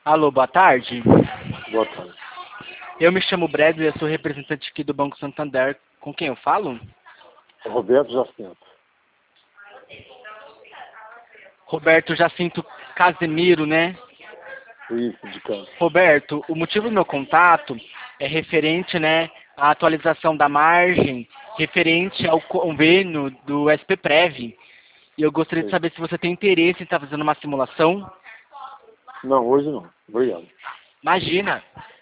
Alô, boa tarde. Boa tarde. Eu me chamo Bradley, eu sou representante aqui do Banco Santander. Com quem eu falo? Roberto Jacinto. Roberto Jacinto Casemiro, né? Isso, de campo. Roberto, o motivo do meu contato é referente, né, à atualização da margem, referente ao convênio do SPPrev. E eu gostaria de Sim. saber se você tem interesse em estar fazendo uma simulação. Não, hoje não. Obrigado. Imagina!